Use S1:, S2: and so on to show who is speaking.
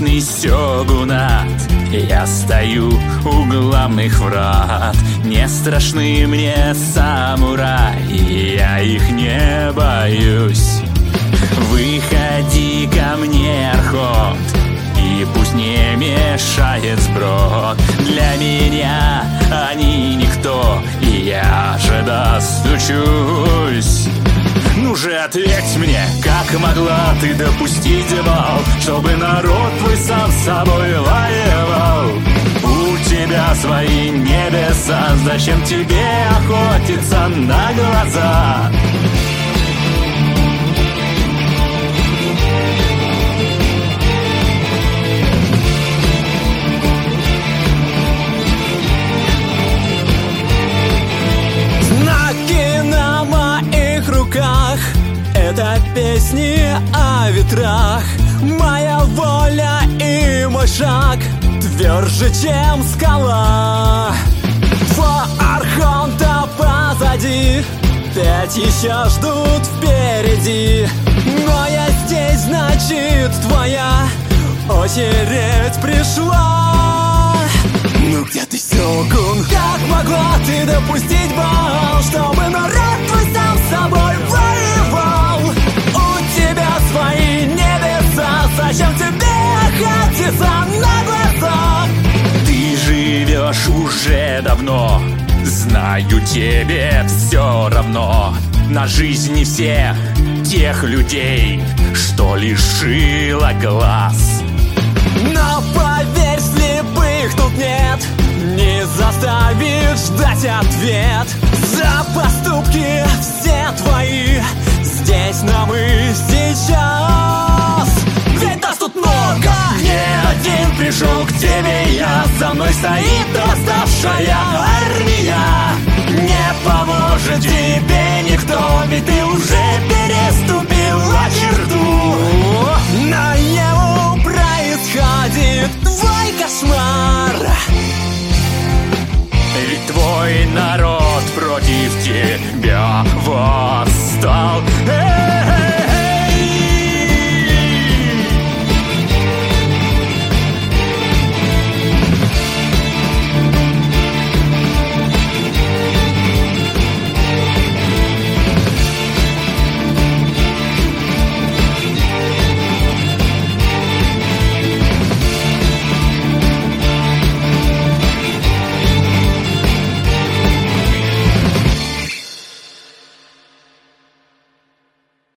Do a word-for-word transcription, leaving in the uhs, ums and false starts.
S1: вечный сёгунат. Я стою у главных врат. Не страшны мне самураи, я их не боюсь. Выходи ко мне, Архонт, и пусть не мешает сброд. Для меня они никто, и я же достучусь. Ну же ответь мне, как могла ты допустить бал, чтобы народ твой сам с собой воевал? У тебя свои небеса, зачем тебе охотиться на глаза?
S2: Это песни о ветрах, моя воля и мой шаг тверже, чем скала. Два архонта позади, пять еще ждут впереди. Но я здесь, значит, твоя очередь пришла. Ну где ты, сёгун? Как могла ты допустить бал, чтобы народ твой сам с собой воевал? У тебя свои небеса, зачем тебе охотиться на глаза?
S1: Ты живешь уже давно, знаю, тебе все равно на жизни всех тех людей, что лишила глаз.
S2: Но поверь, слепых тут нет, не заставит ждать ответ. За поступки все твои здесь, но мы сейчас. Ведь нас тут много,
S1: не один пришел к тебе я, за мной стоит восставшая армия. Не поможет тебе никто, ведь ты уже переступила черту.
S2: Наяву происходит твой кошмар.